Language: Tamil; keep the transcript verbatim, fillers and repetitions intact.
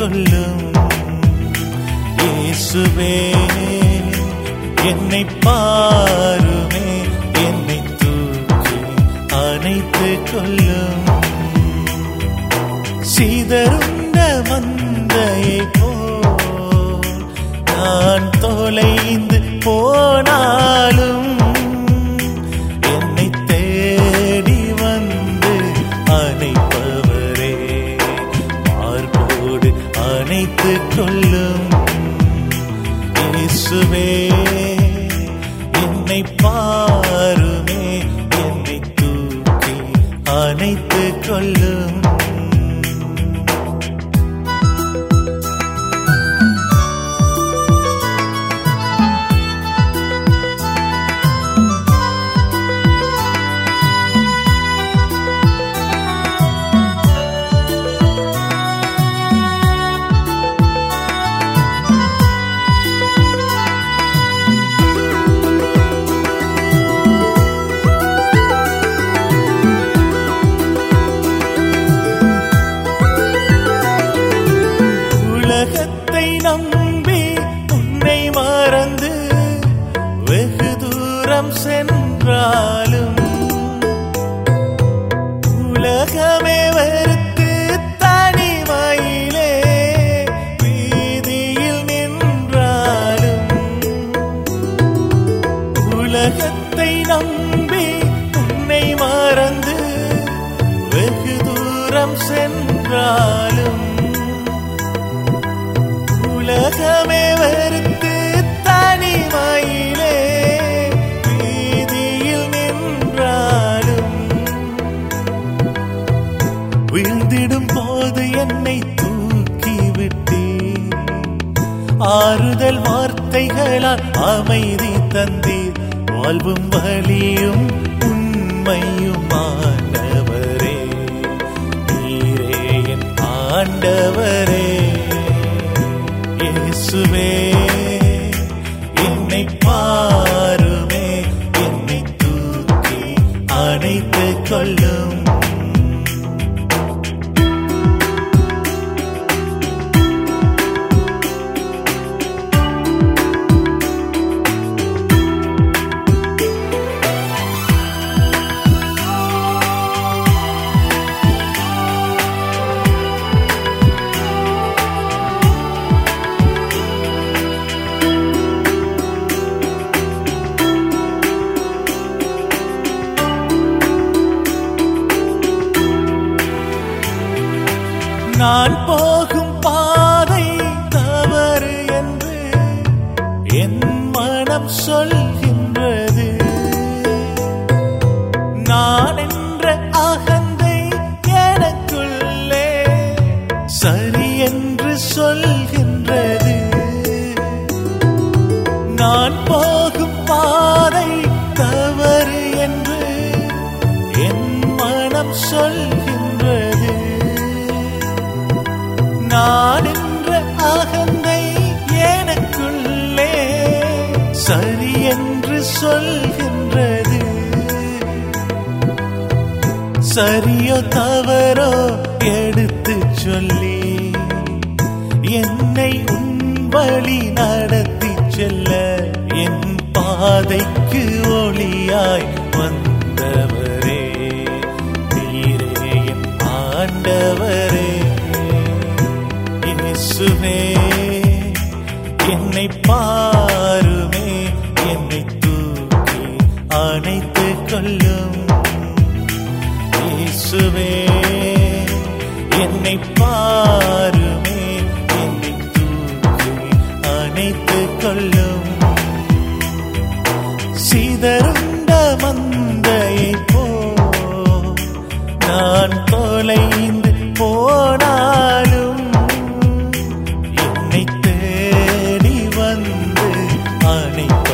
கொள்ளும். இயேசுவே என்னை பாருமே, என்னை தூக்கி அணைத்து கொள்ளும். சிதறுண்ட மந்தையை போல் நான் தொலைந்து போனாலும் என்னை தேடி வந்து அணைப்பவரே, மார்போடு அணைத்து கொள்ளும். இயேசுவே என்னை பாருமே, என்னை தூக்கி அணைத்து கொள்ளும். உலகத்தை நம்பி உன்னை மறந்து வெகு தூரம் சென்றாலும், உலகமே வெறுத்து தனிமையிலே வீதியில் நின்றாலும், உலகத்தை நம்பி உன்னை மறந்து வெகு தூரம் சென்றாலும், உலகமே வெறுத்து தனிமையிலே வீதியில் நின்றாலும், வீழ்ந்திடும் போது என்னை தூக்கிவிட்டீர், ஆறுதல் வார்த்தைகளால் அமைதி தந்தீர். வாழ்வும் வலியும் உண்மையும் ஆண்டவரே, நீரே என் ஆண்டவரே. இயேசுவே என்னை பாருமே, என்னை தூக்கி அணைத்து கொள்ளும். நான் போகும் பாதை தவறு என்று என் மனம் சொல்கின்றது. நான் என்ற அகந்தை எனக்குள்ளே சரி என்று சொல்கின்றது. நான் போகும் பாதை தவறு என்று என் மனம் சொல்கின்றது. நான் என்ற அகந்தை எனக்குள்ளே சரி என்று சொல்கின்றது. சரியோ தவறோ எடுத்து சொல்லி என்னை உன் வழி நடத்தி செல்ல, என் பாதைக்கு ஒளியாய் வந்தவரே, நீரே என் ஆண்டவரே. இயேசுவே என்னை பாருமே, என்னை தூக்கி அணைத்து கொள்ளும். இயேசுவே என்னை பாருமே, என்னை தூக்கி அணைத்து கொள்ளும். சிதறுண்ட மந்தையை போல் நான் தொலைந்து போனாலும் என்னை தேடி வந்து அணைத்து